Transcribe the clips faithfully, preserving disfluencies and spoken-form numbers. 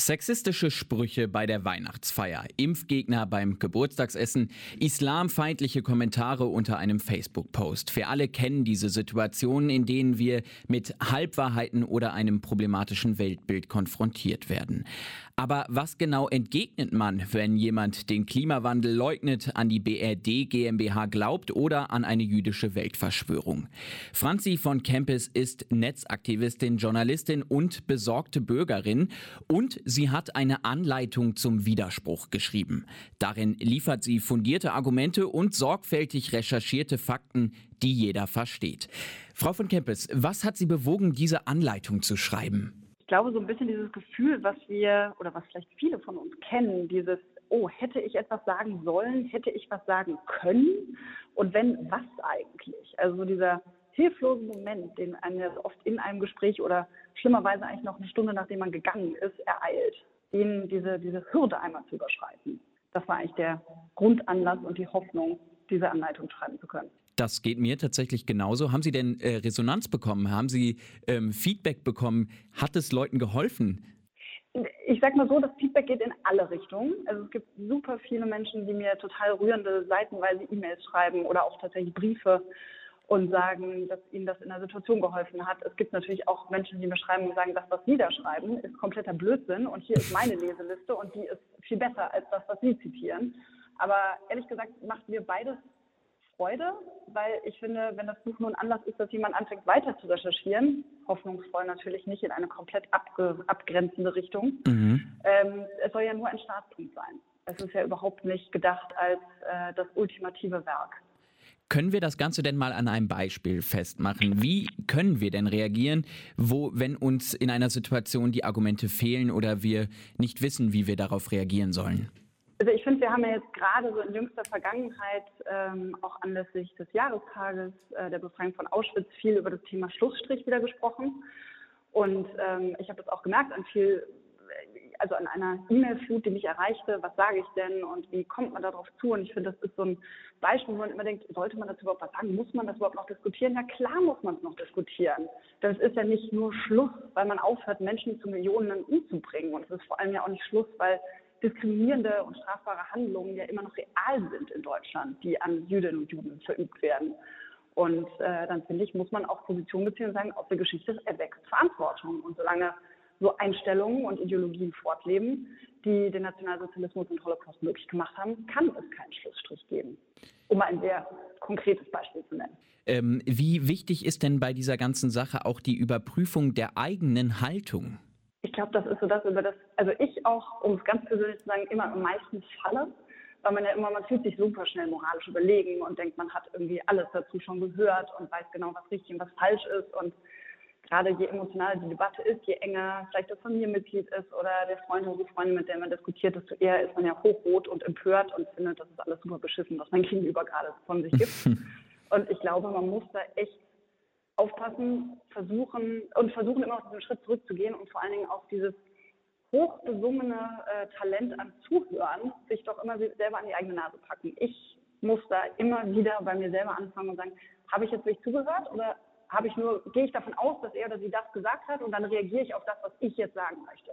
Sexistische Sprüche bei der Weihnachtsfeier, Impfgegner beim Geburtstagsessen, islamfeindliche Kommentare unter einem Facebook-Post. Wir alle kennen diese Situationen, in denen wir mit Halbwahrheiten oder einem problematischen Weltbild konfrontiert werden. Aber was genau entgegnet man, wenn jemand den Klimawandel leugnet, an die B R D GmbH glaubt oder an eine jüdische Weltverschwörung? Franzi von Kempis ist Netzaktivistin, Journalistin und besorgte Bürgerin und sie hat eine Anleitung zum Widerspruch geschrieben. Darin liefert sie fundierte Argumente und sorgfältig recherchierte Fakten, die jeder versteht. Frau von Kempis, was hat Sie bewogen, diese Anleitung zu schreiben? Ich glaube, so ein bisschen dieses Gefühl, was wir oder was vielleicht viele von uns kennen, dieses, oh, hätte ich etwas sagen sollen, hätte ich was sagen können und wenn, was eigentlich? Also so dieser hilflose Moment, den einen ja oft in einem Gespräch oder schlimmerweise eigentlich noch eine Stunde, nachdem man gegangen ist, ereilt, ihnen diese, diese Hürde einmal zu überschreiten. Das war eigentlich der Grundanlass und die Hoffnung, diese Anleitung schreiben zu können. Das geht mir tatsächlich genauso. Haben Sie denn äh, Resonanz bekommen? Haben Sie ähm, Feedback bekommen? Hat es Leuten geholfen? Ich sag mal so, das Feedback geht in alle Richtungen. Also es gibt super viele Menschen, die mir total rührende, seitenweise E-Mails schreiben oder auch tatsächlich Briefe und sagen, dass ihnen das in der Situation geholfen hat. Es gibt natürlich auch Menschen, die mir schreiben und sagen, das, was Sie da schreiben, ist kompletter Blödsinn und hier ist meine Leseliste und die ist viel besser als das, was Sie zitieren. Aber ehrlich gesagt macht mir beides Freude, weil ich finde, wenn das Buch nur ein Anlass ist, dass jemand anfängt weiter zu recherchieren, hoffnungsvoll natürlich nicht in eine komplett abge- abgrenzende Richtung, Mhm. ähm, es soll ja nur ein Startpunkt sein. Es ist ja überhaupt nicht gedacht als äh, das ultimative Werk. Können wir das Ganze denn mal an einem Beispiel festmachen? Wie können wir denn reagieren, wo, wenn uns in einer Situation die Argumente fehlen oder wir nicht wissen, wie wir darauf reagieren sollen? Also ich finde, wir haben ja jetzt gerade so in jüngster Vergangenheit, ähm, auch anlässlich des Jahrestages äh, der Befreiung von Auschwitz, viel über das Thema Schlussstrich wieder gesprochen. Und ähm, ich habe das auch gemerkt an viel, also an einer E-Mail-Flut, die mich erreichte, was sage ich denn und wie kommt man darauf zu? Und ich finde, das ist so ein Beispiel, wo man immer denkt, sollte man dazu überhaupt was sagen? Muss man das überhaupt noch diskutieren? Ja, klar muss man es noch diskutieren. Denn es ist ja nicht nur Schluss, weil man aufhört, Menschen zu Millionen umzubringen. Und es ist vor allem ja auch nicht Schluss, weil diskriminierende und strafbare Handlungen ja immer noch real sind in Deutschland, die an Jüdinnen und Juden verübt werden. Und äh, dann finde ich, muss man auch Position beziehen und sagen, aus der Geschichte erwächst Verantwortung. Und solange so Einstellungen und Ideologien fortleben, die den Nationalsozialismus und Holocaust möglich gemacht haben, kann es keinen Schlussstrich geben. Um mal ein sehr konkretes Beispiel zu nennen. Ähm, wie wichtig ist denn bei dieser ganzen Sache auch die Überprüfung der eigenen Haltung? Ich glaube, das ist so das, über das, also ich auch, um es ganz persönlich zu sagen, immer am meisten falle, weil man ja immer, man fühlt sich super schnell moralisch überlegen und denkt, man hat irgendwie alles dazu schon gehört und weiß genau, was richtig und was falsch ist. Und gerade je emotionaler die Debatte ist, je enger vielleicht das Familienmitglied ist oder der Freund oder die Freundin, mit der man diskutiert, desto eher ist man ja hochrot und empört und findet, das ist alles super beschissen, was mein Gegenüber gerade von sich gibt. Und ich glaube, man muss da echt aufpassen, versuchen und versuchen immer auf diesen Schritt zurückzugehen und vor allen Dingen auch dieses hochbesungene äh, Talent an Zuhören, sich doch immer selber an die eigene Nase packen. Ich muss da immer wieder bei mir selber anfangen und sagen, habe ich jetzt wirklich zugehört oder habe ich nur, gehe ich davon aus, dass er oder sie das gesagt hat und dann reagiere ich auf das, was ich jetzt sagen möchte.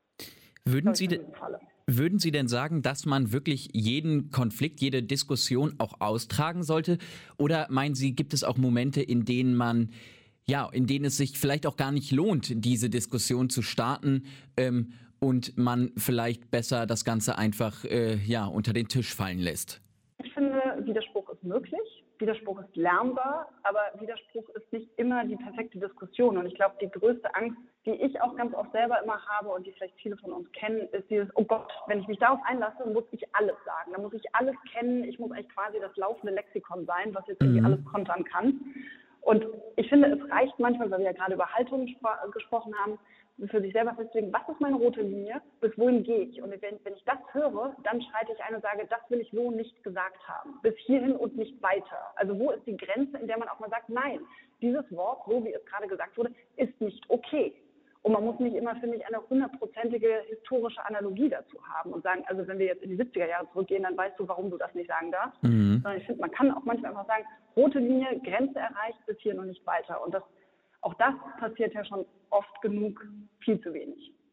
Würden Sie, de- würden Sie denn sagen, dass man wirklich jeden Konflikt, jede Diskussion auch austragen sollte? Oder meinen Sie, gibt es auch Momente, in denen man, ja, in denen es sich vielleicht auch gar nicht lohnt, diese Diskussion zu starten ähm, und man vielleicht besser das Ganze einfach äh, ja, unter den Tisch fallen lässt? Ich finde, Widerspruch ist möglich. Widerspruch ist lernbar, aber Widerspruch ist nicht immer die perfekte Diskussion. Und ich glaube, die größte Angst, die ich auch ganz oft selber immer habe und die vielleicht viele von uns kennen, ist dieses, oh Gott, wenn ich mich darauf einlasse, muss ich alles sagen. Dann muss ich alles kennen. Ich muss eigentlich quasi das laufende Lexikon sein, was jetzt irgendwie Mhm. alles kontern kann. Und ich finde, es reicht manchmal, weil wir ja gerade über Haltung spro- gesprochen haben, für sich selber festlegen, was ist meine rote Linie, bis wohin gehe ich. Und wenn, wenn ich das höre, dann schreite ich ein und sage, das will ich so nicht gesagt haben. Bis hierhin und nicht weiter. Also wo ist die Grenze, in der man auch mal sagt, nein, dieses Wort, so wie es gerade gesagt wurde, ist nicht okay. Und man muss nicht immer, finde ich, eine hundertprozentige historische Analogie dazu haben und sagen, also wenn wir jetzt in die siebziger Jahre zurückgehen, dann weißt du, warum du das nicht sagen darfst. Mhm. Sondern ich finde, man kann auch manchmal einfach sagen, rote Linie, Grenze erreicht, bis hierhin und nicht weiter. Und das, auch das passiert ja schon oft genug, viel zu wenig.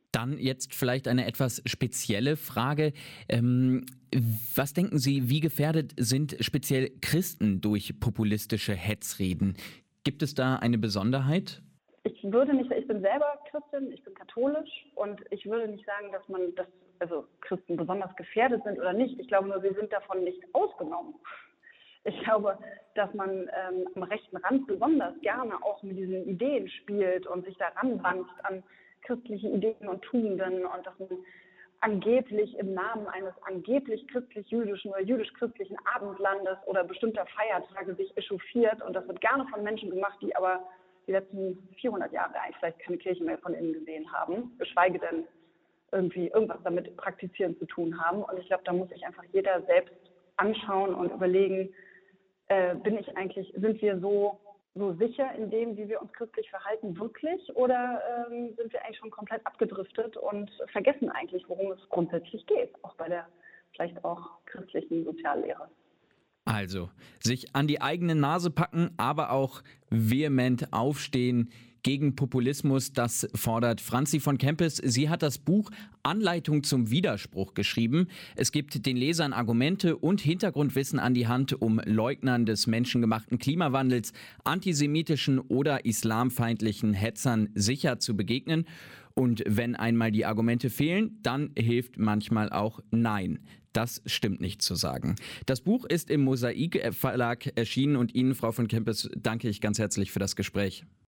Dann jetzt vielleicht eine etwas spezielle Frage. Ähm, was denken Sie, wie gefährdet sind speziell Christen durch populistische Hetzreden? Gibt es da eine Besonderheit? Ich würde nicht, ich bin selber Christin, ich bin katholisch und ich würde nicht sagen, dass man, dass also Christen besonders gefährdet sind oder nicht. Ich glaube nur, sie sind davon nicht ausgenommen. Ich glaube, dass man ähm, am rechten Rand besonders gerne auch mit diesen Ideen spielt und sich daran wandt an christliche Ideen und Tugenden und dass man angeblich im Namen eines angeblich christlich-jüdischen oder jüdisch-christlichen Abendlandes oder bestimmter Feiertage sich echauffiert. Und das wird gerne von Menschen gemacht, die aber die letzten vierhundert Jahre eigentlich vielleicht keine Kirche mehr von innen gesehen haben, geschweige denn irgendwie irgendwas damit praktizieren zu tun haben. Und ich glaube, da muss sich einfach jeder selbst anschauen und überlegen, äh, bin ich eigentlich, sind wir so so sicher in dem, wie wir uns christlich verhalten, wirklich? Oder ähm, sind wir eigentlich schon komplett abgedriftet und vergessen eigentlich, worum es grundsätzlich geht, auch bei der vielleicht auch christlichen Soziallehre? Also, sich an die eigene Nase packen, aber auch vehement aufstehen gegen Populismus, das fordert Franzi von Kempis. Sie hat das Buch Anleitung zum Widerspruch geschrieben. Es gibt den Lesern Argumente und Hintergrundwissen an die Hand, um Leugnern des menschengemachten Klimawandels, antisemitischen oder islamfeindlichen Hetzern sicher zu begegnen. Und wenn einmal die Argumente fehlen, dann hilft manchmal auch Nein. Das stimmt nicht zu sagen. Das Buch ist im Mosaik Verlag erschienen und Ihnen, Frau von Kempis, danke ich ganz herzlich für das Gespräch.